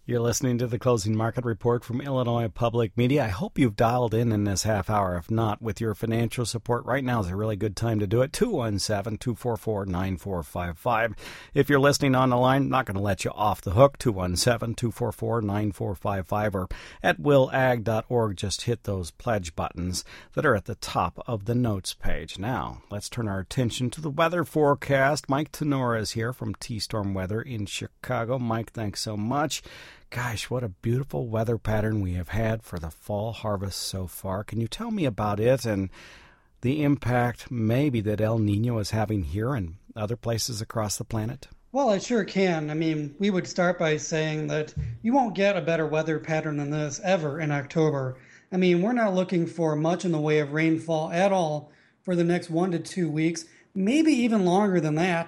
You're listening to the Closing Market Report from Illinois Public Media. I hope you've dialed in this half hour. If not, with your financial support, right now is a really good time to do it. 217-244-9455. If you're listening on the line, I'm not going to let you off the hook. 217-244-9455 or at willag.org. Just hit those pledge buttons that are at the top of the notes page. Now, let's turn our attention to the weather forecast. Mike Tenora is here from T-Storm Weather in Chicago. Mike, thanks so much. Gosh, what a beautiful weather pattern we have had for the fall harvest so far. Can you tell me about it and the impact maybe that El Nino is having here and other places across the planet? Well, I sure can. I mean, we would start by saying that you won't get a better weather pattern than this ever in October. I mean, we're not looking for much in the way of rainfall at all for the next 1 to 2 weeks, maybe even longer than that.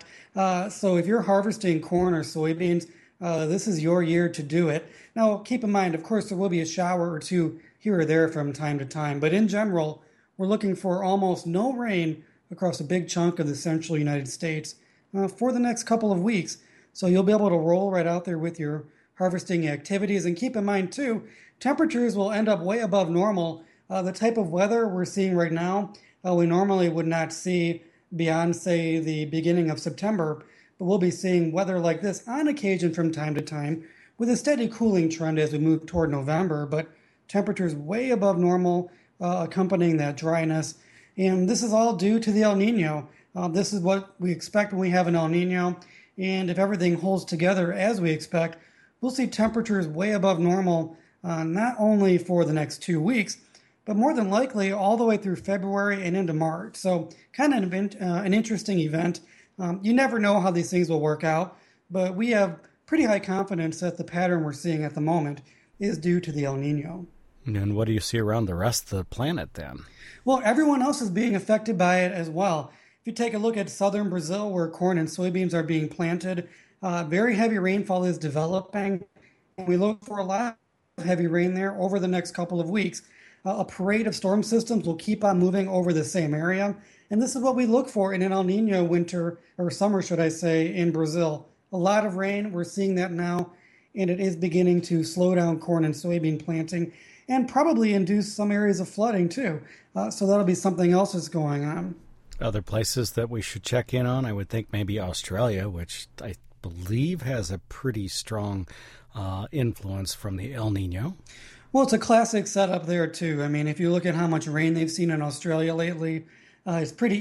So if you're harvesting corn or soybeans, this is your year to do it. Now, keep in mind, of course, there will be a shower or two here or there from time to time, but in general, we're looking for almost no rain across a big chunk of the central United States for the next couple of weeks. So you'll be able to roll right out there with your harvesting activities. And keep in mind, too, temperatures will end up way above normal. The type of weather we're seeing right now, we normally would not see beyond, say, the beginning of September. But we'll be seeing weather like this on occasion from time to time with a steady cooling trend as we move toward November, but temperatures way above normal accompanying that dryness. And this is all due to the El Nino. This is what we expect when we have an El Nino. And if everything holds together as we expect, we'll see temperatures way above normal, not only for the next 2 weeks, but more than likely all the way through February and into March. So kind of an interesting event. You never know how these things will work out, but we have pretty high confidence that the pattern we're seeing at the moment is due to the El Nino. And what do you see around the rest of the planet then? Well, everyone else is being affected by it as well. If you take a look at southern Brazil, where corn and soybeans are being planted, very heavy rainfall is developing. And we look for a lot of heavy rain there over the next couple of weeks. A parade of storm systems will keep on moving over the same area. And this is what we look for in an El Nino winter, or summer, should I say, in Brazil. A lot of rain, we're seeing that now, and it is beginning to slow down corn and soybean planting and probably induce some areas of flooding too. So that'll be something else that's going on. Other places that we should check in on, I would think maybe Australia, which I believe has a pretty strong influence from the El Nino. Well, it's a classic setup there too. I mean, if you look at how much rain they've seen in Australia lately, it's pretty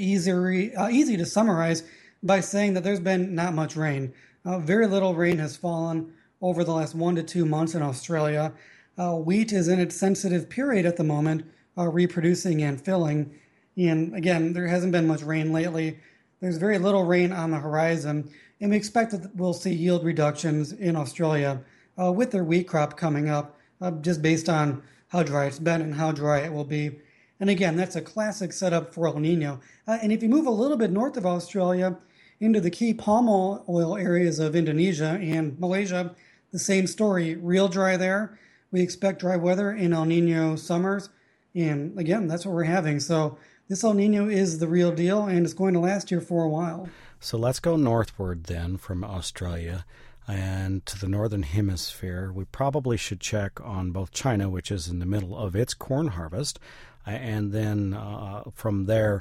easy to summarize by saying that there's been not much rain. Very little rain has fallen over the last 1 to 2 months in Australia. Wheat is in its sensitive period at the moment, reproducing and filling. And again, there hasn't been much rain lately. There's very little rain on the horizon, and we expect that we'll see yield reductions in Australia with their wheat crop coming up, just based on how dry it's been and how dry it will be. And again, that's a classic setup for El Nino. And if you move a little bit north of Australia into the key palm oil areas of Indonesia and Malaysia, the same story, real dry there. We expect dry weather in El Nino summers. And again, that's what we're having. So this El Nino is the real deal, and it's going to last here for a while. So let's go northward then from Australia and to the northern hemisphere. We probably should check on both China, which is in the middle of its corn harvest, and then from there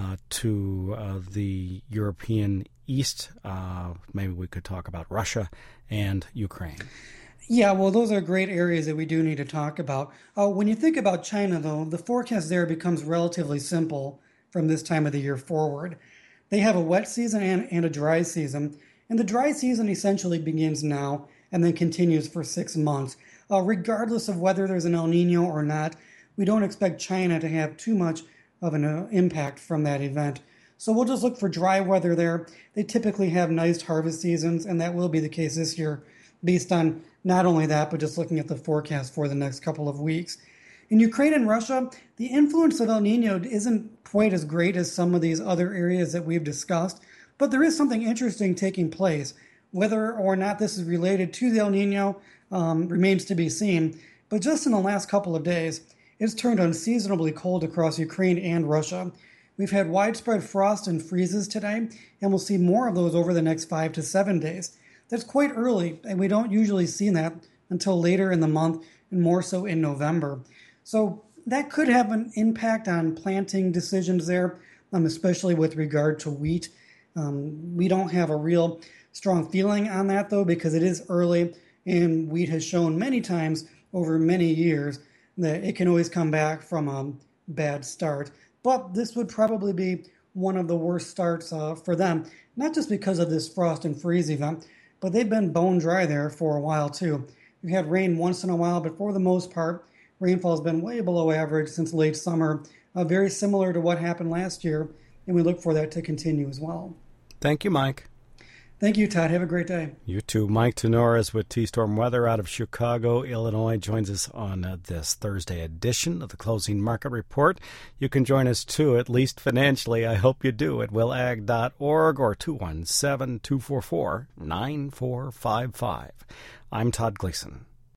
to the European East. Maybe we could talk about Russia and Ukraine. Yeah, well, those are great areas that we do need to talk about. When you think about China, though, the forecast there becomes relatively simple from this time of the year forward. They have a wet season and a dry season, and the dry season essentially begins now and then continues for 6 months. Regardless of whether there's an El Nino or not, we don't expect China to have too much of an impact from that event. So we'll just look for dry weather there. They typically have nice harvest seasons, and that will be the case this year based on not only that, but just looking at the forecast for the next couple of weeks. In Ukraine and Russia, the influence of El Nino isn't quite as great as some of these other areas that we've discussed, but there is something interesting taking place. Whether or not this is related to the El Nino remains to be seen, but just in the last couple of days, it's turned unseasonably cold across Ukraine and Russia. We've had widespread frost and freezes today, and we'll see more of those over the next 5 to 7 days. That's quite early, and we don't usually see that until later in the month and more so in November. So that could have an impact on planting decisions there, especially with regard to wheat. We don't have a real strong feeling on that, though, because it is early, and wheat has shown many times over many years that it can always come back from a bad start. But this would probably be one of the worst starts for them, not just because of this frost and freeze event, but they've been bone dry there for a while, too. We've had rain once in a while, but for the most part, rainfall has been way below average since late summer, very similar to what happened last year, and we look for that to continue as well. Thank you, Mike. Thank you, Todd. Have a great day. You too. Mike Tenoris with T-Storm Weather out of Chicago, Illinois, joins us on this Thursday edition of the Closing Market Report. You can join us, too, at least financially. I hope you do, at willag.org or 217-244-9455. I'm Todd Gleason.